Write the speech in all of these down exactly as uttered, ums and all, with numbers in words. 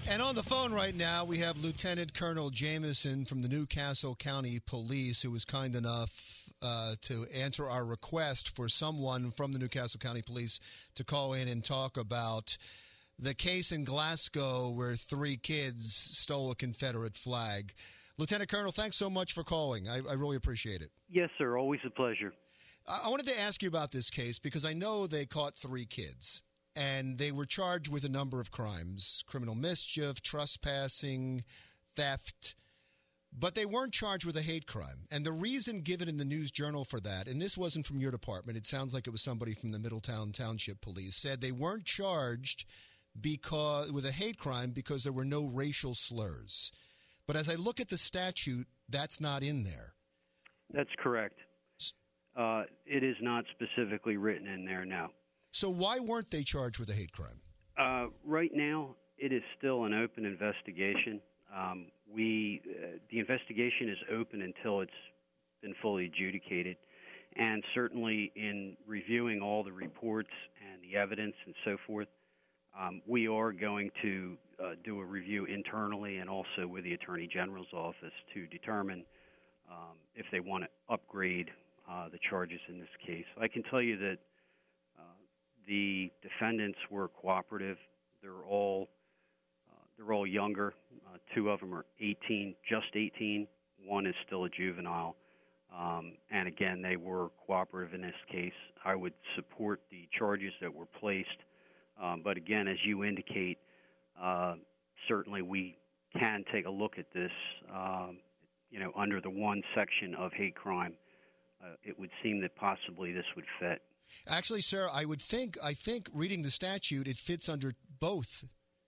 And on the phone right now, we have Lieutenant Colonel Jameson from the Newcastle County Police, who was kind enough uh, to answer our request for someone from the Newcastle County Police to call in and talk about the case in Glasgow where three kids stole a Confederate flag. Lieutenant Colonel, thanks so much for calling. I, I really appreciate it. Yes, sir. Always a pleasure. I, I wanted to ask you about this case because I know they caught three kids. And they were charged with a number of crimes, criminal mischief, trespassing, theft, but they weren't charged with a hate crime. And the reason given in the News Journal for that, and this wasn't from your department, it sounds like it was somebody from the Middletown Township Police, said they weren't charged because with a hate crime because there were no racial slurs. But as I look at the statute, that's not in there. That's correct. Uh, it is not specifically written in there now. So why weren't they charged with a hate crime? Uh, right now, it is still an open investigation. Um, we uh, the investigation is open until it's been fully adjudicated. And certainly in reviewing all the reports and the evidence and so forth, um, we are going to uh, do a review internally and also with the Attorney General's office to determine um, if they want to upgrade uh, the charges in this case. I can tell you that the defendants were cooperative. They're all uh, they're all younger. Uh, two of them are eighteen, just eighteen. One is still a juvenile. Um, and again, they were cooperative in this case. I would support the charges that were placed. Um, but again, as you indicate, uh, certainly we can take a look at this. Um, you know, under the one section of hate crime, uh, it would seem that possibly this would fit. Actually, sir, I would think, I think reading the statute, it fits under both,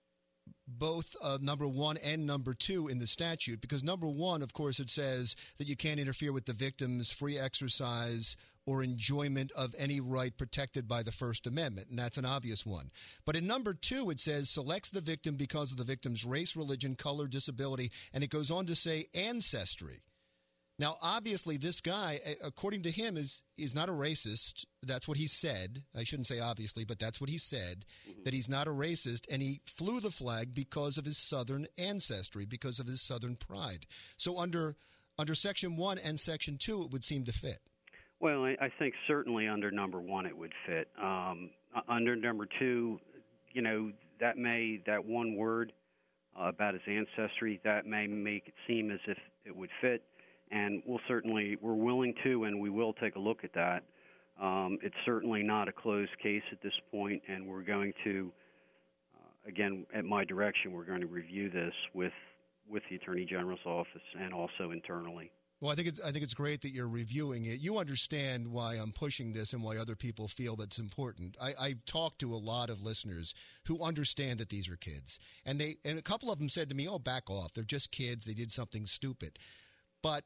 both uh, number one and number two in the statute, because number one, of course, it says that you can't interfere with the victim's free exercise or enjoyment of any right protected by the First Amendment, and that's an obvious one. But in number two, it says selects the victim because of the victim's race, religion, color, disability, and it goes on to say ancestry. Now, obviously, this guy, according to him, is is not a racist. That's what he said. I shouldn't say obviously, but that's what he said, mm-hmm. that he's not a racist, and he flew the flag because of his Southern ancestry, because of his Southern pride. So under under Section one and Section two, it would seem to fit. Well, I, I think certainly under number one it would fit. Um, under number two, you know, that may, that one word uh, about his ancestry, that may make it seem as if it would fit. And we'll certainly, we're willing to, and we will take a look at that. Um, it's certainly not a closed case at this point, and we're going to, uh, again, at my direction, we're going to review this with with the Attorney General's office and also internally. Well, I think it's I think it's great that you're reviewing it. You understand why I'm pushing this and why other people feel that it's important. I, I've talked to a lot of listeners who understand that these are kids, and they and a couple of them said to me, "Oh, back off! They're just kids. They did something stupid." But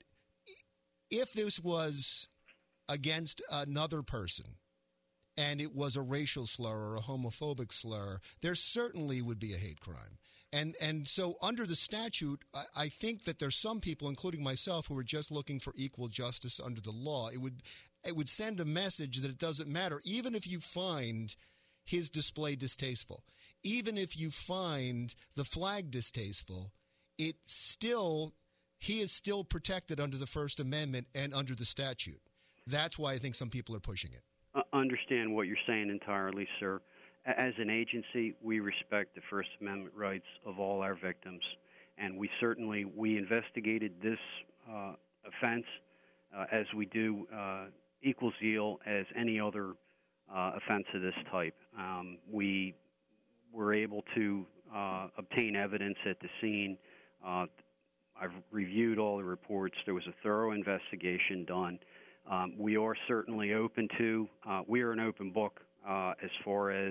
if this was against another person and it was a racial slur or a homophobic slur, there certainly would be a hate crime. And and so under the statute, I, I think that there's some people, including myself, who are just looking for equal justice under the law. It would it would send a message that it doesn't matter, even if you find his display distasteful, even if you find the flag distasteful, it still... he is still protected under the First Amendment and under the statute. That's why I think some people are pushing it. I understand what you're saying entirely, sir. As an agency, we respect the First Amendment rights of all our victims, and we certainly, we investigated this uh, offense uh, as we do uh, equal zeal as any other uh, offense of this type. Um, we were able to uh, obtain evidence at the scene. Uh, I've reviewed all the reports. There was a thorough investigation done. Um, we are certainly open to, uh, we are an open book uh, as far as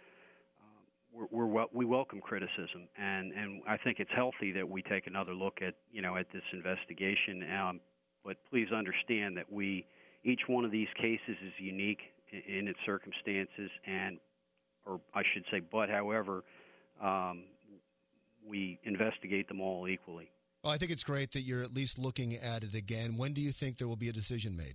uh, we're, we're wel- we welcome criticism, and, and I think it's healthy that we take another look at, you know, at this investigation. Um, but please understand that we, each one of these cases is unique in, in its circumstances, and, or I should say, but however, um, we investigate them all equally. Well, I think it's great that you're at least looking at it again. When do you think there will be a decision made?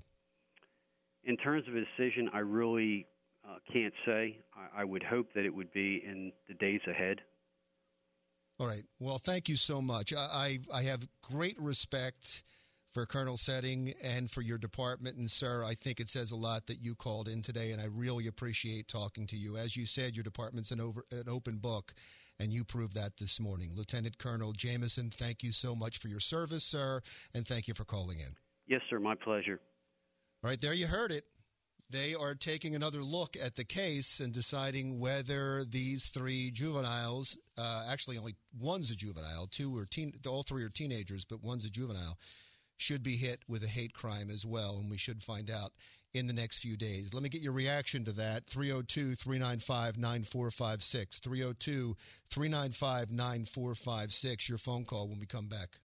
In terms of a decision, I really uh, can't say. I, I would hope that it would be in the days ahead. All right. Well, thank you so much. I, I, I have great respect for Colonel Setting and for your department. And, sir, I think it says a lot that you called in today, and I really appreciate talking to you. As you said, your department's an, over, an open book, and you proved that this morning. Lieutenant Colonel Jamison, thank you so much for your service, sir, and thank you for calling in. Yes, sir. My pleasure. All right. There you heard it. They are taking another look at the case and deciding whether these three juveniles, uh, actually only one's a juvenile, two are teen, all three are teenagers, but one's a juvenile, should be hit with a hate crime as well, and we should find out in the next few days. Let me get your reaction to that. three oh two, three nine five, nine four five six. three oh two, three nine five, nine four five six. Your phone call when we come back.